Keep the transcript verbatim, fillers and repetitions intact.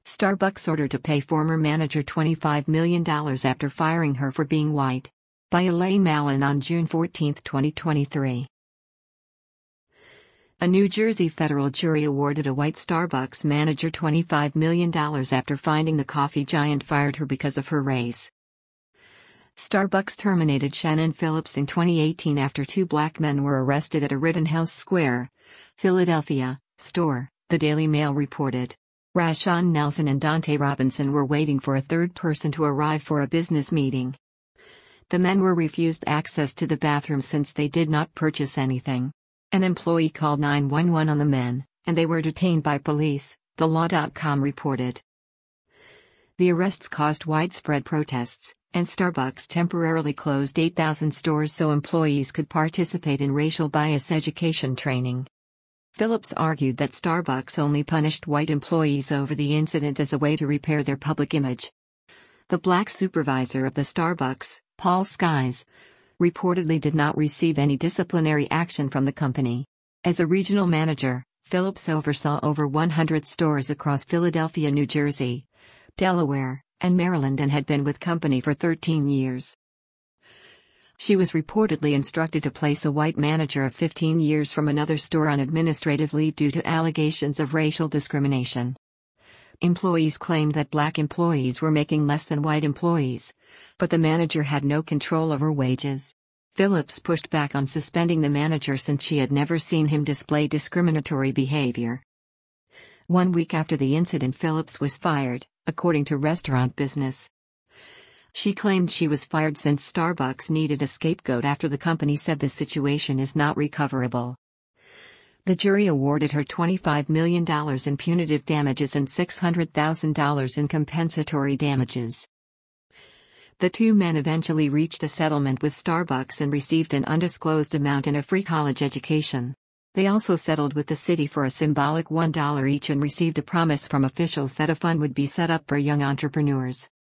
Starbucks ordered to pay former manager twenty-five million dollars after firing her for being white. By Elaine Mallon on June fourteenth, twenty twenty-three. A New Jersey federal jury awarded a white Starbucks manager twenty-five million dollars after finding the coffee giant fired her because of her race. Starbucks terminated Shannon Phillips in twenty eighteen after two black men were arrested at a Rittenhouse Square, Philadelphia, store, the Daily Mail reported. Rashawn Nelson and Dante Robinson were waiting for a third person to arrive for a business meeting. The men were refused access to the bathroom since they did not purchase anything. An employee called nine one one on the men, and they were detained by police, the law dot com reported. The arrests caused widespread protests, and Starbucks temporarily closed eight thousand stores so employees could participate in racial bias education training. Phillips argued that Starbucks only punished white employees over the incident as a way to repair their public image. The black supervisor of the Starbucks, Paul Skies, reportedly did not receive any disciplinary action from the company. As a regional manager, Phillips oversaw over one hundred stores across Philadelphia, New Jersey, Delaware, and Maryland and had been with company for thirteen years. She was reportedly instructed to place a white manager of fifteen years from another store on administrative leave due to allegations of racial discrimination. Employees claimed that black employees were making less than white employees, but the manager had no control over wages. Phillips pushed back on suspending the manager since she had never seen him display discriminatory behavior. One week after the incident, Phillips was fired, according to Restaurant Business. She claimed she was fired since Starbucks needed a scapegoat after the company said the situation is not recoverable. The jury awarded her twenty-five million dollars in punitive damages and six hundred thousand dollars in compensatory damages. The two men eventually reached a settlement with Starbucks and received an undisclosed amount and a free college education. They also settled with the city for a symbolic one dollar each and received a promise from officials that a fund would be set up for young entrepreneurs.